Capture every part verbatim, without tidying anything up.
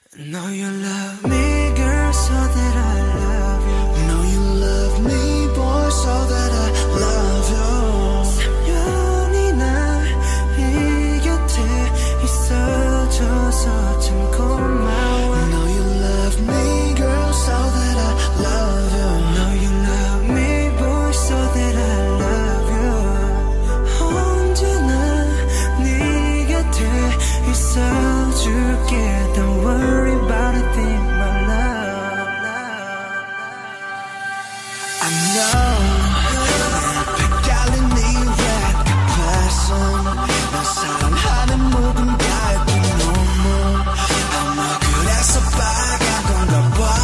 Know you love me, girl, so that I love you. Know you love me, boy, so that I love you. 삼 년이나 이 곁에 있어줘서 참 고마워. Know you love me, girl, so that I love you. Know you love me, boy, so that I love you. 언제나 네 곁에 있어줄게. Don't worry about a thing, my love. I know 내 깔린 네 red passion 난 사랑하는 누군가의 그 눈물 아마 그래서 빨간 건가 봐.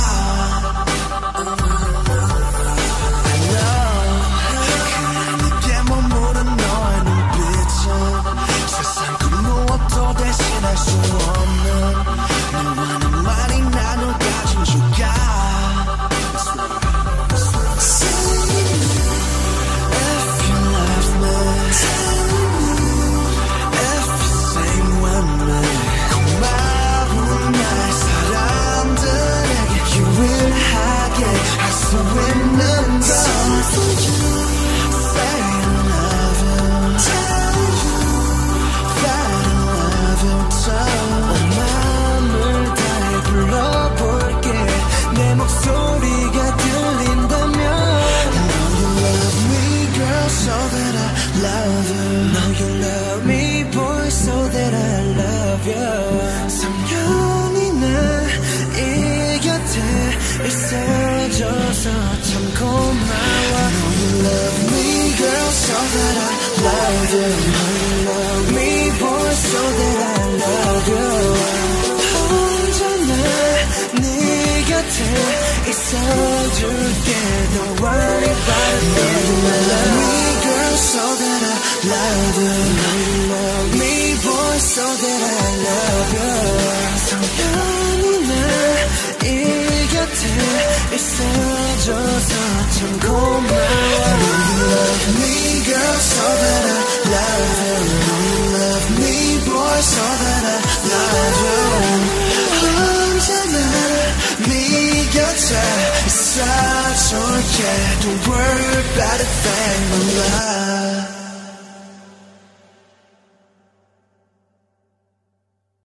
I know 그냥 내게 머무른 너의 눈빛은 세상 그 무엇도 대신할 수 없는 너와는 말이 나눠 가진 주가. 있어줘서 참 고마워. Know you love me, girl, so that I love you. Know you love me, boy, so that I love you. 언제나 네 곁에 있어줄게. Don't worry about a thing. Know you love me, girl, so that I love you. Know you love me, boy, so that I love you. 삼 년이나 이 곁에 있어줘서 참 고마워. Know you love me, girl, so that I love you. Know you love me, boy, so that I love you. 언제나 네 곁에 있어줄게. Don't worry about a thing, my love.